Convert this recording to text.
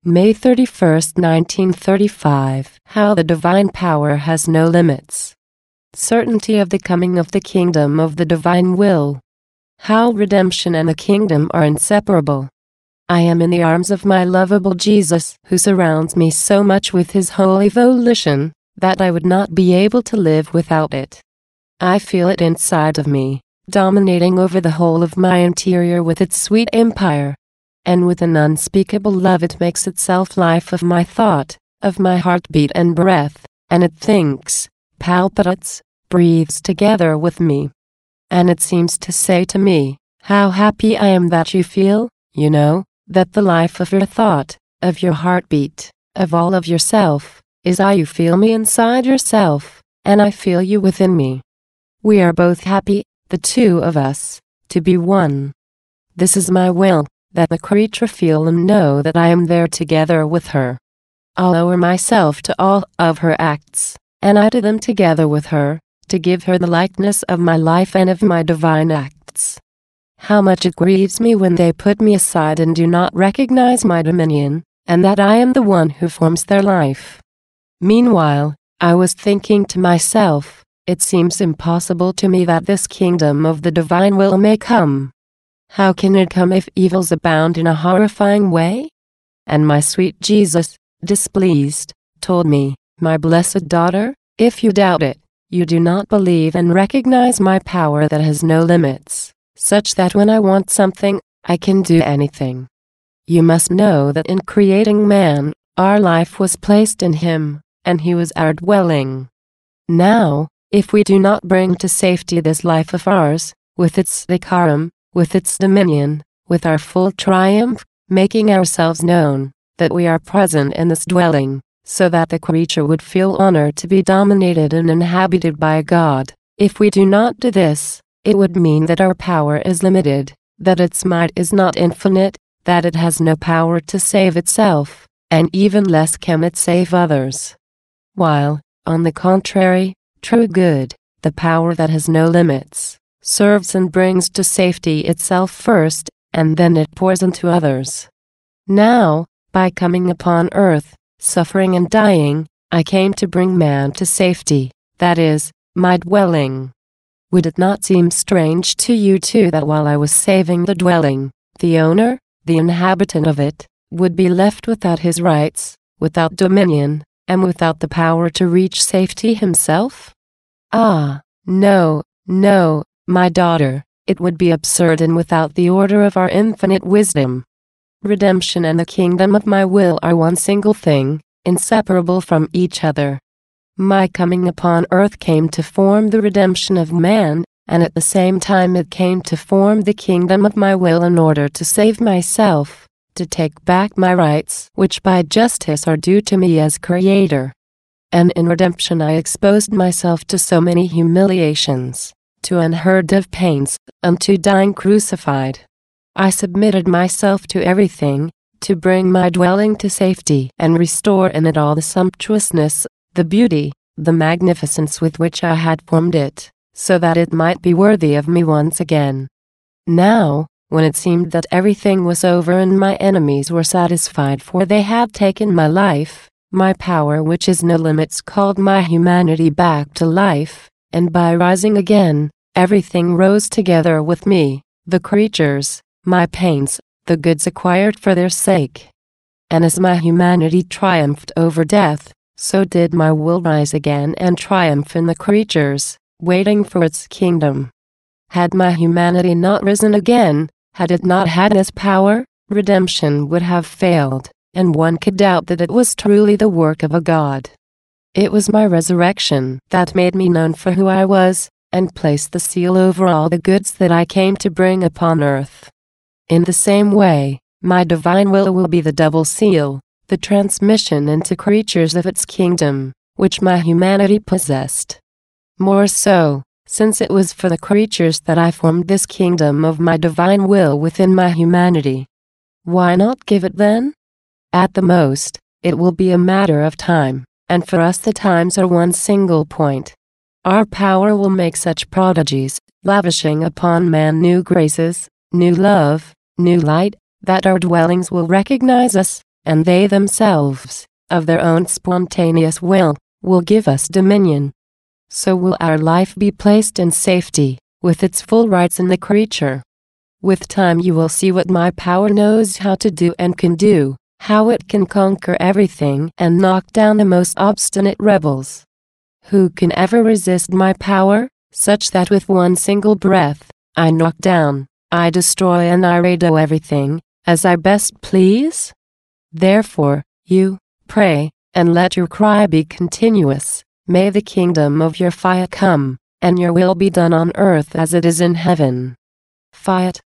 May 31, 1935. How the divine power has no limits. Certainty of the coming of the kingdom of the divine will. How redemption and the kingdom are inseparable. I am in the arms of my lovable Jesus, who surrounds me so much with his holy volition, that I would not be able to live without it. I feel it inside of me, dominating over the whole of my interior with its sweet empire. And with an unspeakable love it makes itself life of my thought, of my heartbeat and breath, and it thinks, palpitates, breathes together with me. And it seems to say to me, how happy I am that you feel, you know, that the life of your thought, of your heartbeat, of all of yourself, is I. You feel me inside yourself, and I feel you within me. We are both happy, the two of us, to be one. This is my will, that the creature feel and know that I am there together with her. I'll lower myself to all of her acts, and I to them together with her, to give her the likeness of my life and of my divine acts. How much it grieves me when they put me aside and do not recognize my dominion, and that I am the one who forms their life. Meanwhile, I was thinking to myself, it seems impossible to me that this kingdom of the divine will may come. How can it come if evils abound in a horrifying way? And my sweet Jesus, displeased, told me, my blessed daughter, if you doubt it, you do not believe and recognize my power that has no limits, such that when I want something, I can do anything. You must know that in creating man, our life was placed in him, and he was our dwelling. Now, if we do not bring to safety this life of ours, with its decorum, with its dominion, with our full triumph, making ourselves known, that we are present in this dwelling, so that the creature would feel honored to be dominated and inhabited by God, if we do not do this, it would mean that our power is limited, that its might is not infinite, that it has no power to save itself, and even less can it save others. While, on the contrary, true good, the power that has no limits, serves and brings to safety itself first, and then it pours into others. Now, by coming upon earth, suffering and dying, I came to bring man to safety, that is, my dwelling. Would it not seem strange to you too that while I was saving the dwelling, the owner, the inhabitant of it, would be left without his rights, without dominion, and without the power to reach safety himself? Ah, no, no, my daughter, it would be absurd and without the order of our infinite wisdom. Redemption and the kingdom of my will are one single thing, inseparable from each other. My coming upon earth came to form the redemption of man, and at the same time it came to form the kingdom of my will in order to save myself, to take back my rights which by justice are due to me as creator. And in redemption I exposed myself to so many humiliations, to unheard of pains, unto dying crucified. I submitted myself to everything, to bring my dwelling to safety and restore in it all the sumptuousness, the beauty, the magnificence with which I had formed it, so that it might be worthy of me once again. Now, when it seemed that everything was over and my enemies were satisfied for they had taken my life, my power which is no limits called my humanity back to life, and by rising again, everything rose together with me, the creatures, my pains, the goods acquired for their sake. And as my humanity triumphed over death, so did my will rise again and triumph in the creatures, waiting for its kingdom. Had my humanity not risen again, had it not had this power, redemption would have failed, and one could doubt that it was truly the work of a God. It was my resurrection that made me known for who I was, and placed the seal over all the goods that I came to bring upon earth. In the same way, my divine will be the double seal, the transmission into creatures of its kingdom, which my humanity possessed. More so, since it was for the creatures that I formed this kingdom of my divine will within my humanity. Why not give it then? At the most, it will be a matter of time, and for us the times are one single point. Our power will make such prodigies, lavishing upon man new graces, new love, new light, that our dwellings will recognize us, and they themselves, of their own spontaneous will give us dominion. So will our life be placed in safety, with its full rights in the creature. With time you will see what my power knows how to do and can do, how it can conquer everything and knock down the most obstinate rebels. Who can ever resist my power, such that with one single breath, I knock down, I destroy and I redo everything, as I best please? Therefore, you, pray, and let your cry be continuous, may the kingdom of your Fiat come, and your will be done on earth as it is in heaven. Fiat.